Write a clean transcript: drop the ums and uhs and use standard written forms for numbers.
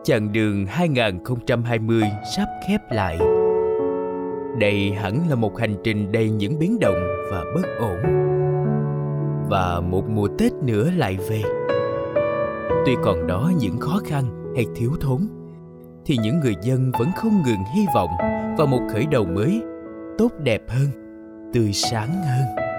Chặng đường 2020 sắp khép lại. Đây hẳn là một hành trình đầy những biến động và bất ổn. Và một mùa Tết nữa lại về. Tuy còn đó những khó khăn hay thiếu thốn, thì những người dân vẫn không ngừng hy vọng vào một khởi đầu mới, tốt đẹp hơn, tươi sáng hơn.